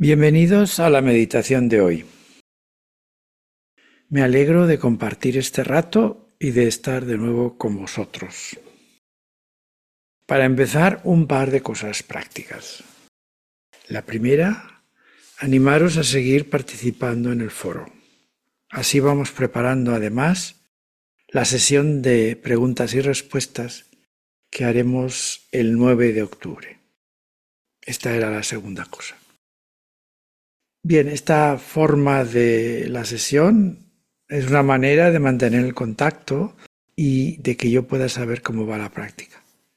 Bienvenidos a la meditación de hoy. Me alegro de compartir este rato y de estar de nuevo con vosotros. Para empezar, un par de cosas prácticas. La primera, animaros a seguir participando en el foro. Así vamos preparando además la sesión de preguntas y respuestas que haremos el 9 de octubre. Esta era la segunda cosa. Bien, esta forma de la sesión es una manera de mantener el contacto y de que yo pueda saber cómo va la práctica.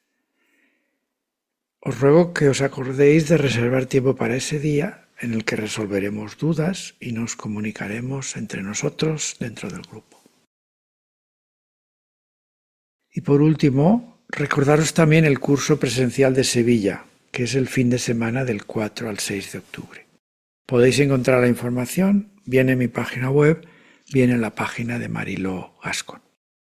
Os ruego que os acordéis de reservar tiempo para ese día en el que resolveremos dudas y nos comunicaremos entre nosotros dentro del grupo. Y por último, recordaros también el curso presencial de Sevilla, que es el fin de semana del 4 al 6 de octubre. Podéis encontrar la información bien en mi página web, bien en la página de Mariló Gascón.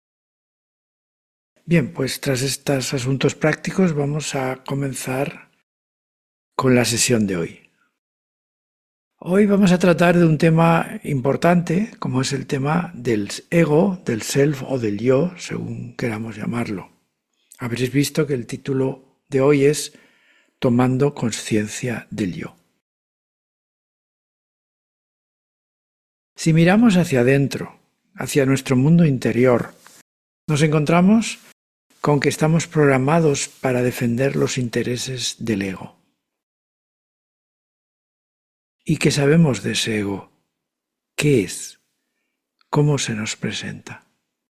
Bien, pues tras estos asuntos prácticos vamos a comenzar con la sesión de hoy. Hoy vamos a tratar de un tema importante, como es el tema del ego, del self o del yo, según queramos llamarlo. Habréis visto que el título de hoy es Tomando conciencia del yo. Si miramos hacia adentro, hacia nuestro mundo interior, nos encontramos con que estamos programados para defender los intereses del ego. ¿Y qué sabemos de ese ego? ¿Qué es? ¿Cómo se nos presenta?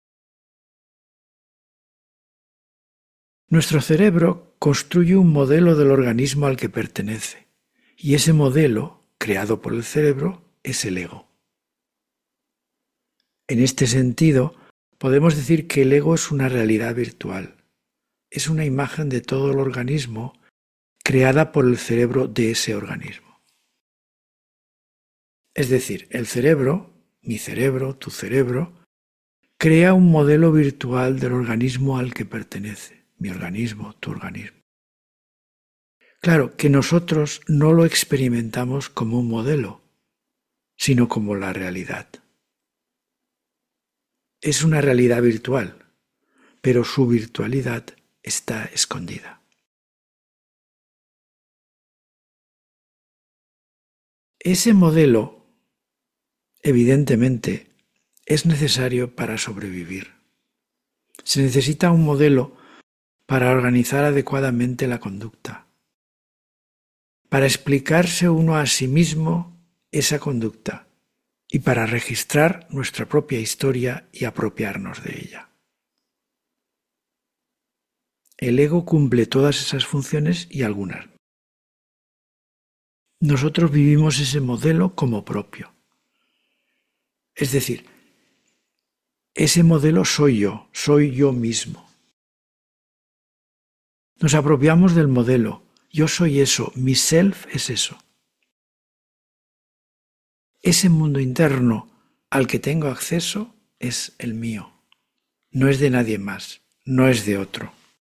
Nuestro cerebro construye un modelo del organismo al que pertenece, y ese modelo, creado por el cerebro, es el ego. En este sentido, podemos decir que el ego es una realidad virtual. Es una imagen de todo el organismo creada por el cerebro de ese organismo. Es decir, el cerebro, mi cerebro, tu cerebro, crea un modelo virtual del organismo al que pertenece, mi organismo, tu organismo. Claro que nosotros no lo experimentamos como un modelo, sino como la realidad. Es una realidad virtual, pero su virtualidad está escondida. Ese modelo, evidentemente, es necesario para sobrevivir. Se necesita un modelo para organizar adecuadamente la conducta, para explicarse uno a sí mismo esa conducta y para registrar nuestra propia historia y apropiarnos de ella. El ego cumple todas esas funciones y algunas. Nosotros vivimos ese modelo como propio. Es decir, ese modelo soy yo mismo. Nos apropiamos del modelo. Yo soy eso, mi self es eso. Ese mundo interno al que tengo acceso es el mío. No es de nadie más, no es de otro.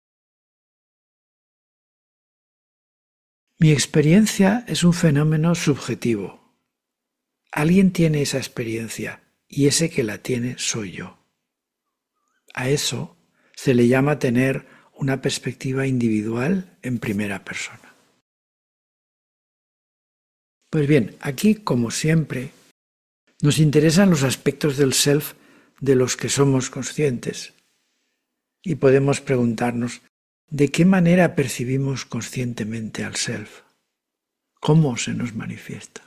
Mi experiencia es un fenómeno subjetivo. Alguien tiene esa experiencia y ese que la tiene soy yo. A eso se le llama tener una perspectiva individual en primera persona. Pues bien, aquí, como siempre, nos interesan los aspectos del self de los que somos conscientes y podemos preguntarnos ¿de qué manera percibimos conscientemente al self? ¿Cómo se nos manifiesta?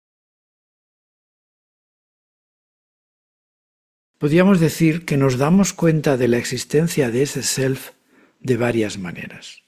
Podríamos decir que nos damos cuenta de la existencia de ese self de varias maneras.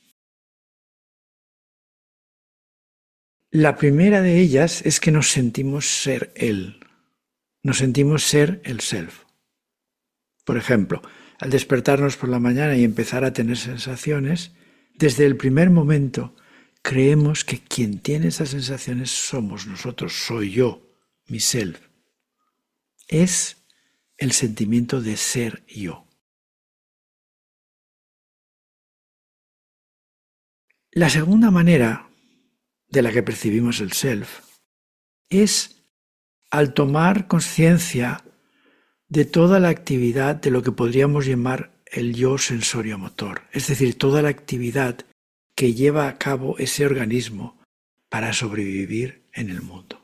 La primera de ellas es que nos sentimos ser él, nos sentimos ser el self. Por ejemplo, al despertarnos por la mañana y empezar a tener sensaciones, desde el primer momento creemos que quien tiene esas sensaciones somos nosotros, soy yo, mi self. Es el sentimiento de ser yo. La segunda manera de la que percibimos el self es al tomar conciencia de toda la actividad de lo que podríamos llamar el yo sensorio-motor, es decir, toda la actividad que lleva a cabo ese organismo para sobrevivir en el mundo.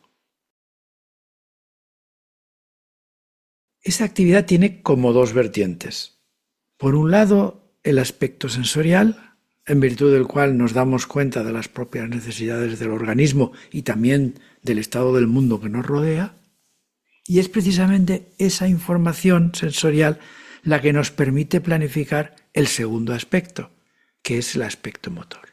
Esa actividad tiene como dos vertientes. Por un lado, el aspecto sensorial, en virtud del cual nos damos cuenta de las propias necesidades del organismo y también del estado del mundo que nos rodea, y es precisamente esa información sensorial la que nos permite planificar el segundo aspecto, que es el aspecto motor.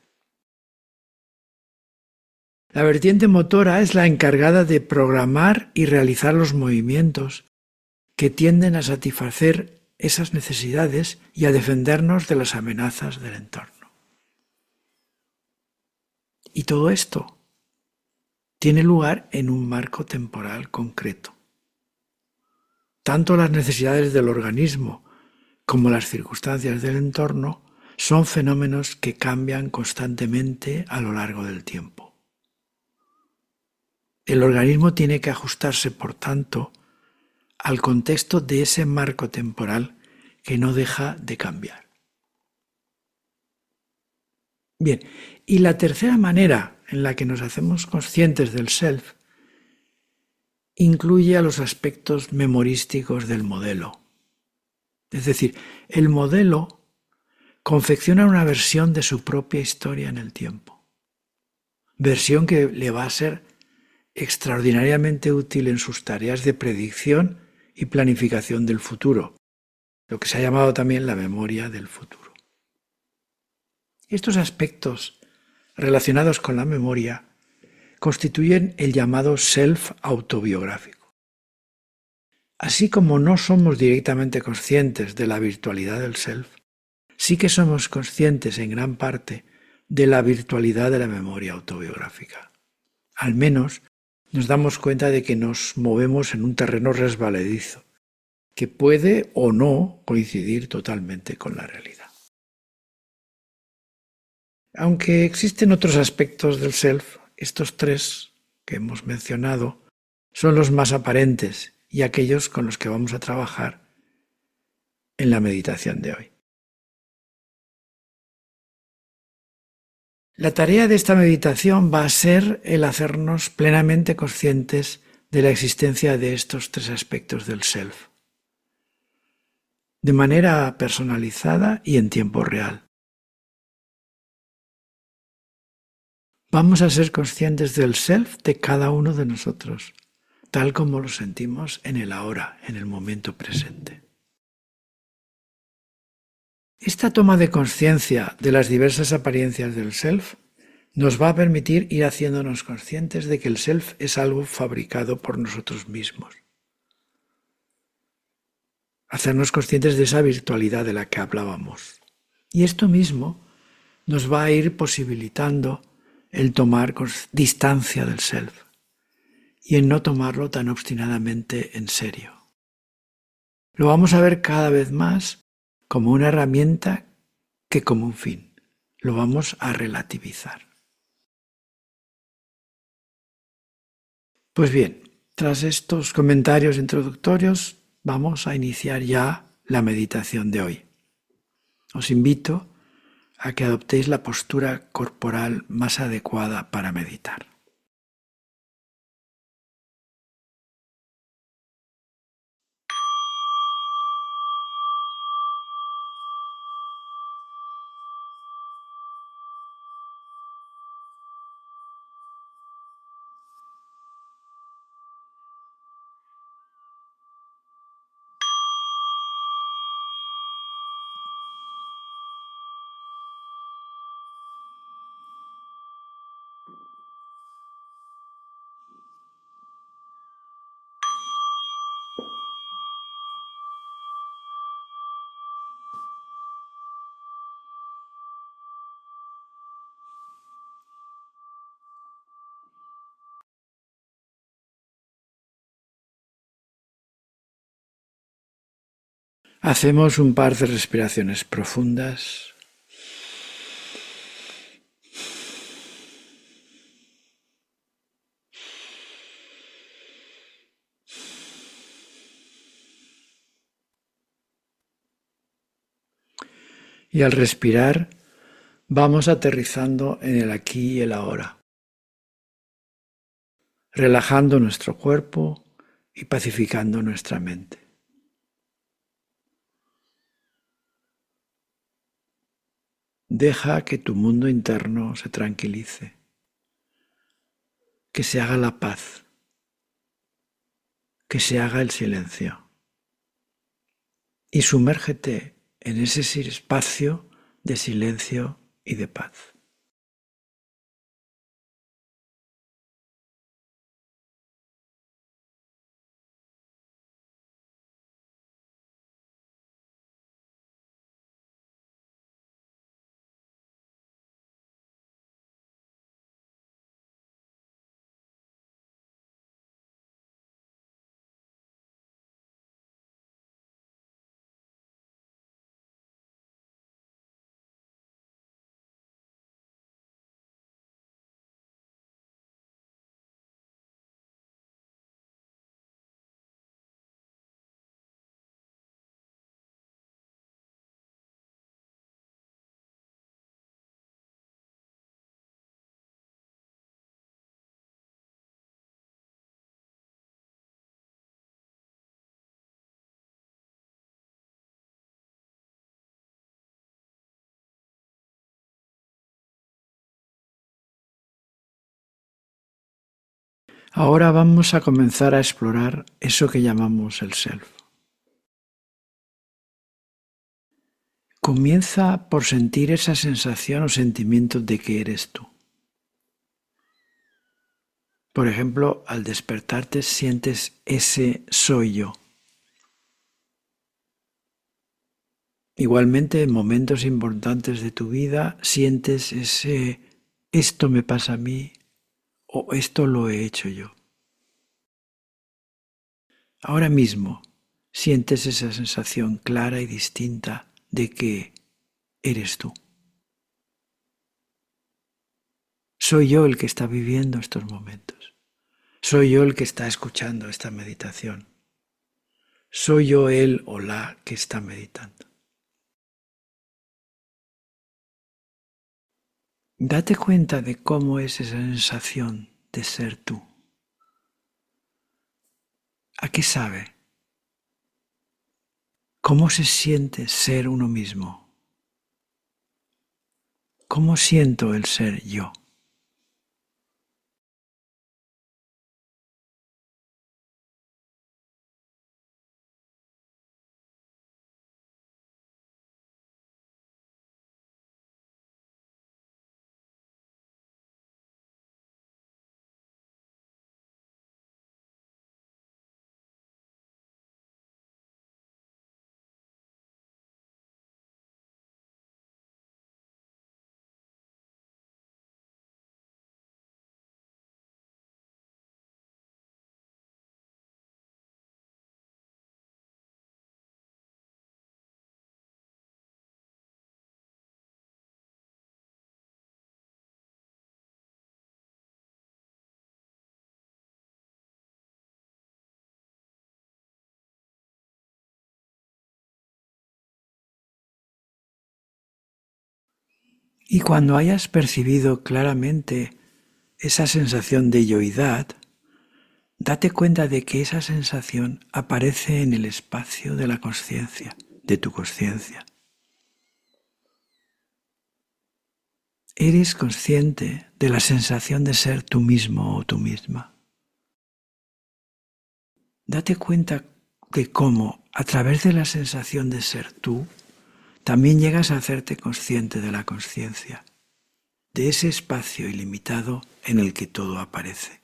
La vertiente motora es la encargada de programar y realizar los movimientos que tienden a satisfacer esas necesidades y a defendernos de las amenazas del entorno. Y todo esto tiene lugar en un marco temporal concreto. Tanto las necesidades del organismo como las circunstancias del entorno son fenómenos que cambian constantemente a lo largo del tiempo. El organismo tiene que ajustarse, por tanto, al contexto de ese marco temporal que no deja de cambiar. Bien, y la tercera manera en la que nos hacemos conscientes del self incluye a los aspectos memorísticos del modelo. Es decir, el modelo confecciona una versión de su propia historia en el tiempo, versión que le va a ser extraordinariamente útil en sus tareas de predicción y planificación del futuro, lo que se ha llamado también la memoria del futuro. Estos aspectos relacionados con la memoria constituyen el llamado self autobiográfico. Así como no somos directamente conscientes de la virtualidad del self, sí que somos conscientes en gran parte de la virtualidad de la memoria autobiográfica. Al menos nos damos cuenta de que nos movemos en un terreno resbaladizo, que puede o no coincidir totalmente con la realidad. Aunque existen otros aspectos del self, estos tres que hemos mencionado son los más aparentes y aquellos con los que vamos a trabajar en la meditación de hoy. La tarea de esta meditación va a ser el hacernos plenamente conscientes de la existencia de estos tres aspectos del self, de manera personalizada y en tiempo real. Vamos a ser conscientes del self de cada uno de nosotros, tal como lo sentimos en el ahora, en el momento presente. Esta toma de conciencia de las diversas apariencias del self nos va a permitir ir haciéndonos conscientes de que el self es algo fabricado por nosotros mismos. Hacernos conscientes de esa virtualidad de la que hablábamos. Y esto mismo nos va a ir posibilitando el tomar distancia del self y en no tomarlo tan obstinadamente en serio. Lo vamos a ver cada vez más como una herramienta que como un fin. Lo vamos a relativizar. Pues bien, tras estos comentarios introductorios, vamos a iniciar ya la meditación de hoy. Os invito a que adoptéis la postura corporal más adecuada para meditar. Hacemos un par de respiraciones profundas. Y al respirar, vamos aterrizando en el aquí y el ahora, relajando nuestro cuerpo y pacificando nuestra mente. Deja que tu mundo interno se tranquilice, que se haga la paz, que se haga el silencio. Y sumérgete en ese espacio de silencio y de paz. Ahora vamos a comenzar a explorar eso que llamamos el self. Comienza por sentir esa sensación o sentimiento de que eres tú. Por ejemplo, al despertarte sientes ese soy yo. Igualmente, en momentos importantes de tu vida sientes ese esto me pasa a mí o esto lo he hecho yo. Ahora mismo sientes esa sensación clara y distinta de que eres tú. Soy yo el que está viviendo estos momentos. Soy yo el que está escuchando esta meditación. Soy yo el o la que está meditando. Date cuenta de cómo es esa sensación de ser tú. ¿A qué sabe? ¿Cómo se siente ser uno mismo? ¿Cómo siento el ser yo? Y cuando hayas percibido claramente esa sensación de yoidad, date cuenta de que esa sensación aparece en el espacio de la conciencia, de tu conciencia. Eres consciente de la sensación de ser tú mismo o tú misma. Date cuenta de cómo, a través de la sensación de ser tú, también llegas a hacerte consciente de la conciencia, de ese espacio ilimitado en el que todo aparece.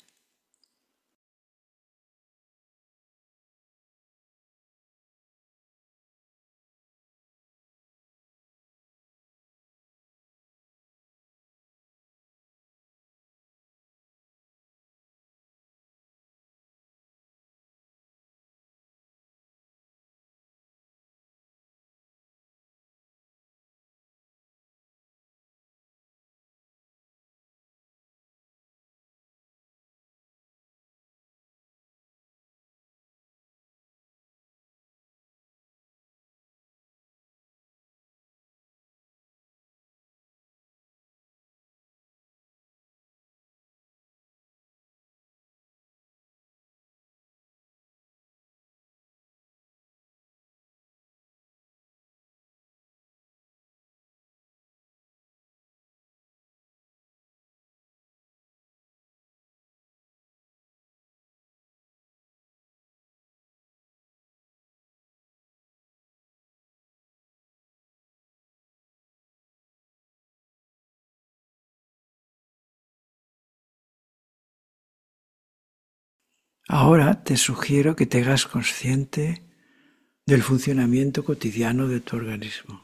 Ahora te sugiero que te hagas consciente del funcionamiento cotidiano de tu organismo,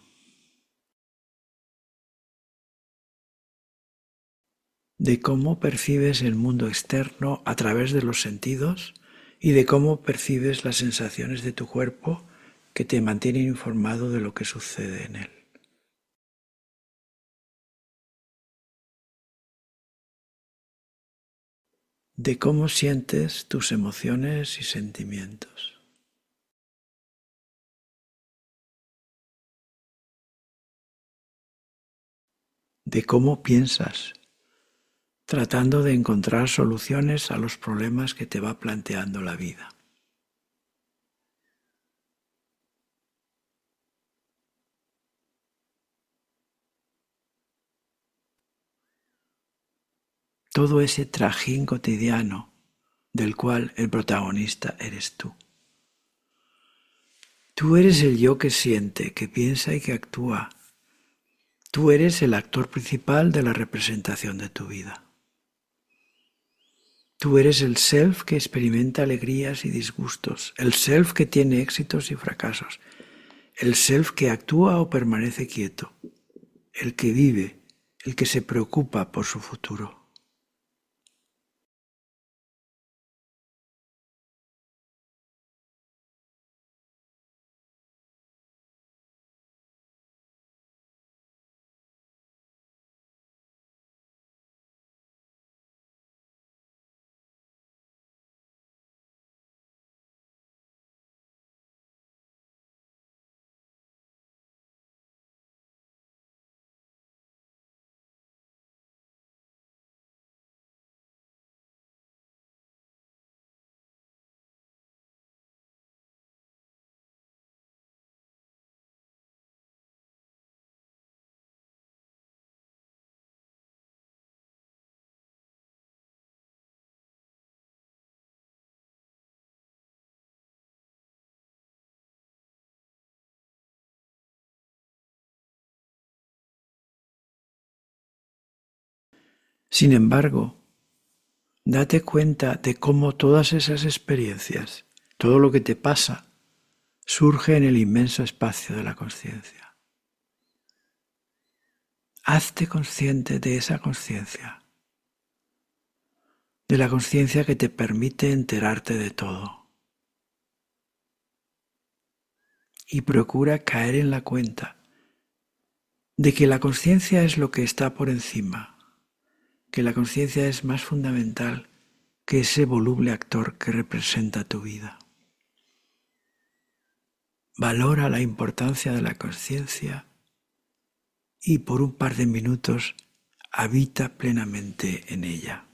de cómo percibes el mundo externo a través de los sentidos y de cómo percibes las sensaciones de tu cuerpo que te mantienen informado de lo que sucede en él. De cómo sientes tus emociones y sentimientos. De cómo piensas, tratando de encontrar soluciones a los problemas que te va planteando la vida. Todo ese trajín cotidiano del cual el protagonista eres tú. Tú eres el yo que siente, que piensa y que actúa. Tú eres el actor principal de la representación de tu vida. Tú eres el self que experimenta alegrías y disgustos, el self que tiene éxitos y fracasos, el self que actúa o permanece quieto, el que vive, el que se preocupa por su futuro. Sin embargo, date cuenta de cómo todas esas experiencias, todo lo que te pasa, surge en el inmenso espacio de la conciencia. Hazte consciente de esa conciencia, de la conciencia que te permite enterarte de todo. Y procura caer en la cuenta de que la conciencia es lo que está por encima, que la conciencia es más fundamental que ese voluble actor que representa tu vida. Valora la importancia de la conciencia y por un par de minutos habita plenamente en ella.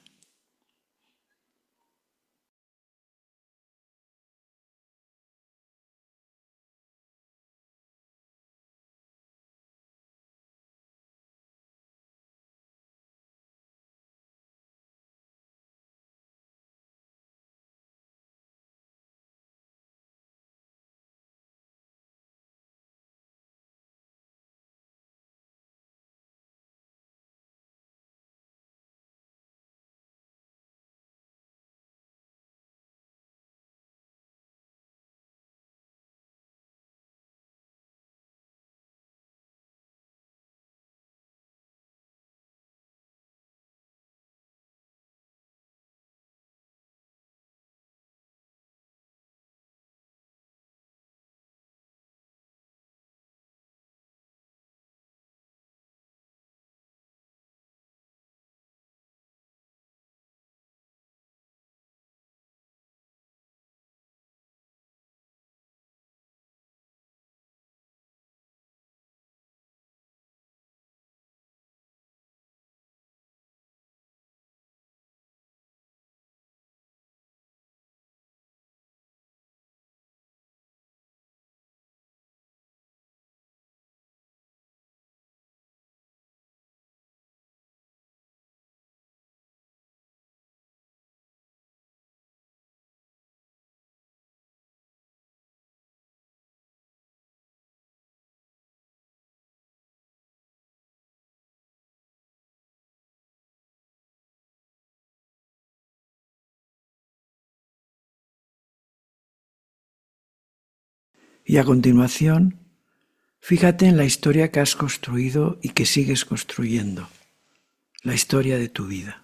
Y a continuación, fíjate en la historia que has construido y que sigues construyendo, la historia de tu vida.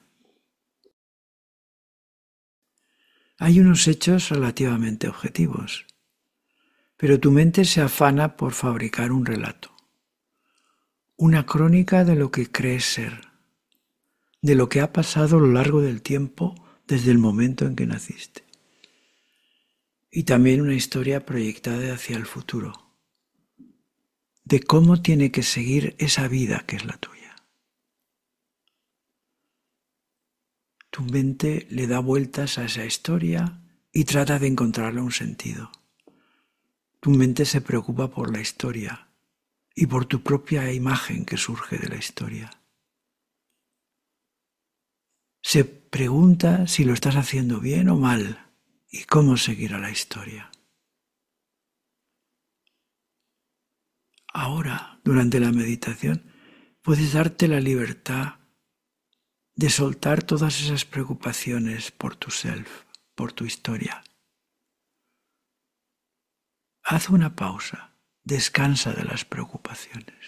Hay unos hechos relativamente objetivos, pero tu mente se afana por fabricar un relato, una crónica de lo que crees ser, de lo que ha pasado a lo largo del tiempo desde el momento en que naciste. Y también una historia proyectada hacia el futuro, de cómo tiene que seguir esa vida que es la tuya. Tu mente le da vueltas a esa historia y trata de encontrarle un sentido. Tu mente se preocupa por la historia y por tu propia imagen que surge de la historia. Se pregunta si lo estás haciendo bien o mal y cómo seguir a la historia. Ahora, durante la meditación, puedes darte la libertad de soltar todas esas preocupaciones por tu self, por tu historia. Haz una pausa, descansa de las preocupaciones.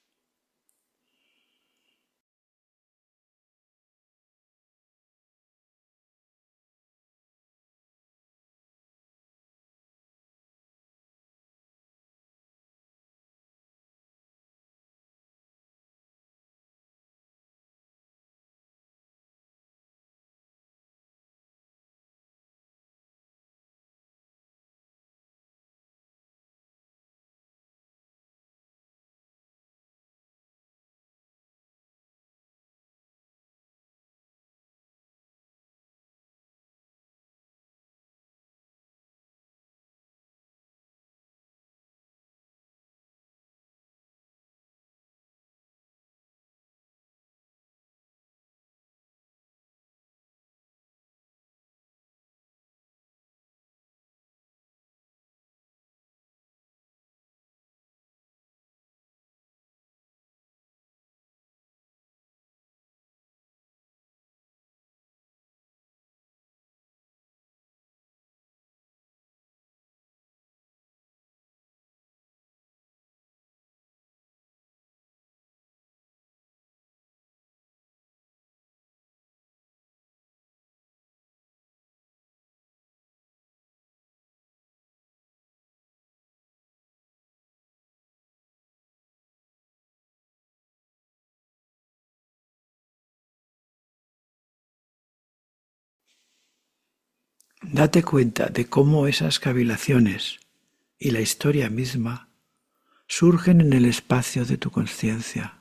Date cuenta de cómo esas cavilaciones y la historia misma surgen en el espacio de tu conciencia.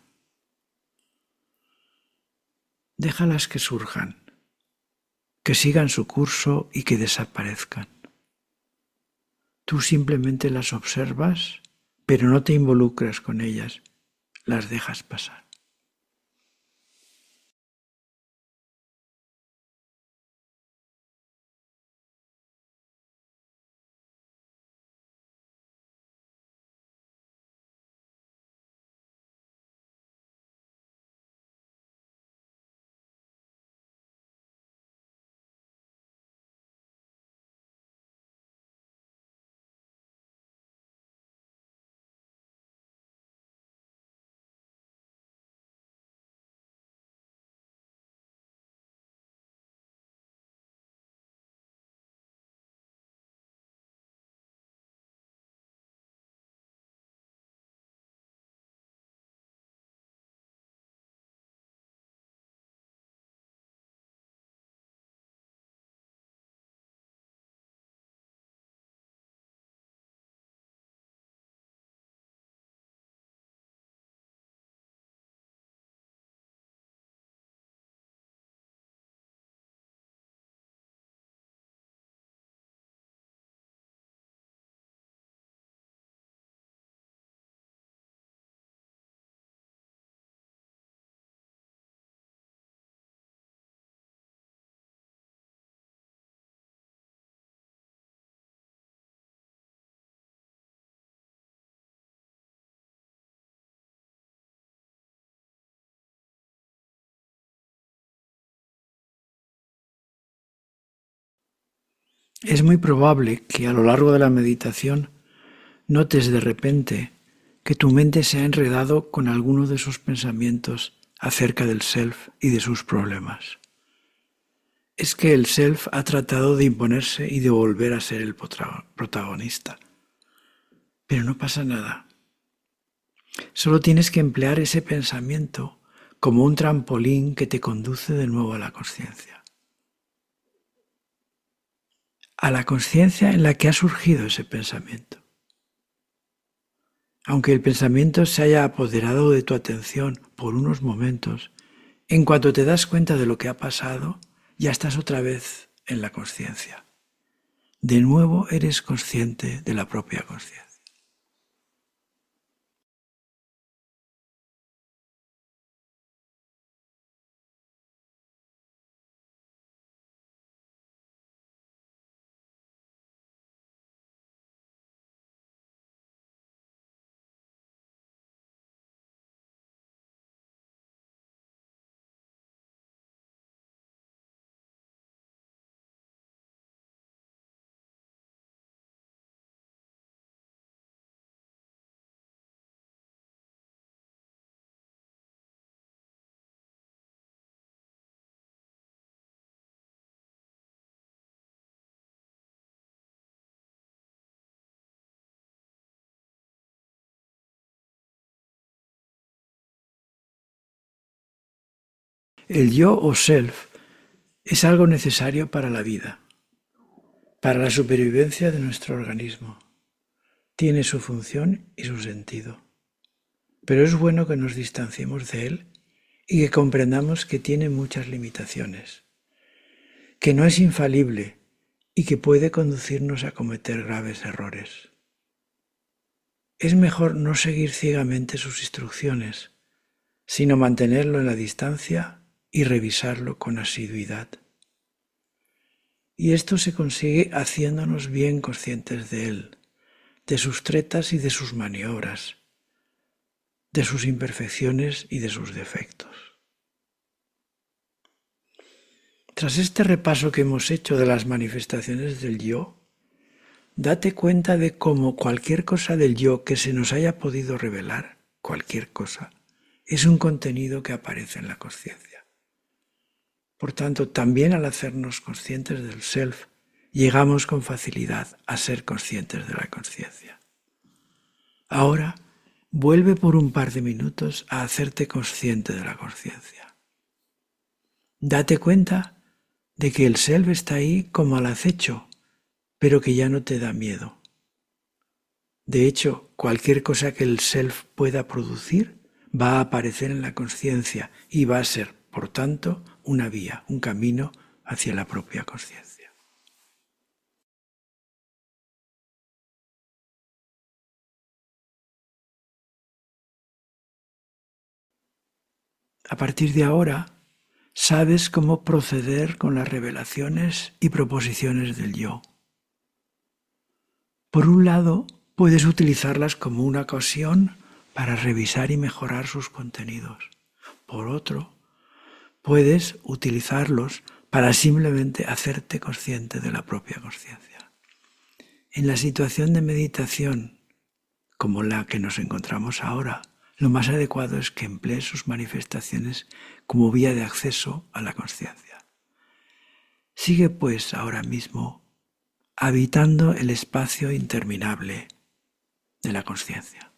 Déjalas que surjan, que sigan su curso y que desaparezcan. Tú simplemente las observas, pero no te involucras con ellas, las dejas pasar. Es muy probable que a lo largo de la meditación notes de repente que tu mente se ha enredado con alguno de esos pensamientos acerca del self y de sus problemas. Es que el self ha tratado de imponerse y de volver a ser el protagonista. Pero no pasa nada. Solo tienes que emplear ese pensamiento como un trampolín que te conduce de nuevo a la consciencia. A la consciencia en la que ha surgido ese pensamiento. Aunque el pensamiento se haya apoderado de tu atención por unos momentos, en cuanto te das cuenta de lo que ha pasado, ya estás otra vez en la consciencia. De nuevo eres consciente de la propia consciencia. El yo o self es algo necesario para la vida, para la supervivencia de nuestro organismo. Tiene su función y su sentido. Pero es bueno que nos distanciemos de él y que comprendamos que tiene muchas limitaciones, que no es infalible y que puede conducirnos a cometer graves errores. Es mejor no seguir ciegamente sus instrucciones, sino mantenerlo en la distancia y revisarlo con asiduidad. Y esto se consigue haciéndonos bien conscientes de él, de sus tretas y de sus maniobras, de sus imperfecciones y de sus defectos. Tras este repaso que hemos hecho de las manifestaciones del yo, date cuenta de cómo cualquier cosa del yo que se nos haya podido revelar, cualquier cosa, es un contenido que aparece en la consciencia. Por tanto, también al hacernos conscientes del self, llegamos con facilidad a ser conscientes de la consciencia. Ahora, vuelve por un par de minutos a hacerte consciente de la consciencia. Date cuenta de que el self está ahí como al acecho, pero que ya no te da miedo. De hecho, cualquier cosa que el self pueda producir va a aparecer en la consciencia y va a ser, por tanto, una vía, un camino hacia la propia consciencia. A partir de ahora, sabes cómo proceder con las revelaciones y proposiciones del yo. Por un lado, puedes utilizarlas como una ocasión para revisar y mejorar sus contenidos. Por otro, puedes utilizarlos para simplemente hacerte consciente de la propia consciencia. En la situación de meditación, como la que nos encontramos ahora, lo más adecuado es que emplees sus manifestaciones como vía de acceso a la consciencia. Sigue pues ahora mismo habitando el espacio interminable de la consciencia.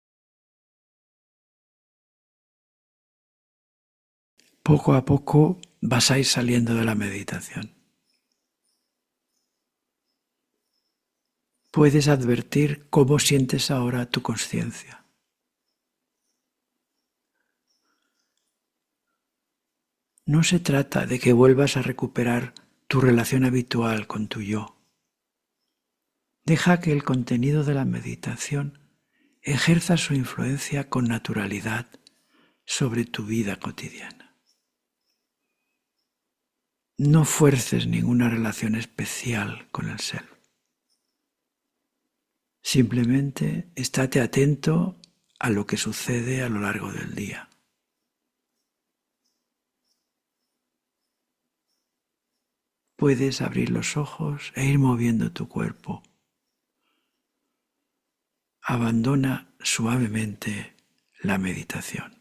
Poco a poco vas a ir saliendo de la meditación. Puedes advertir cómo sientes ahora tu conciencia. No se trata de que vuelvas a recuperar tu relación habitual con tu yo. Deja que el contenido de la meditación ejerza su influencia con naturalidad sobre tu vida cotidiana. No fuerces ninguna relación especial con el self. Simplemente estate atento a lo que sucede a lo largo del día. Puedes abrir los ojos e ir moviendo tu cuerpo. Abandona suavemente la meditación.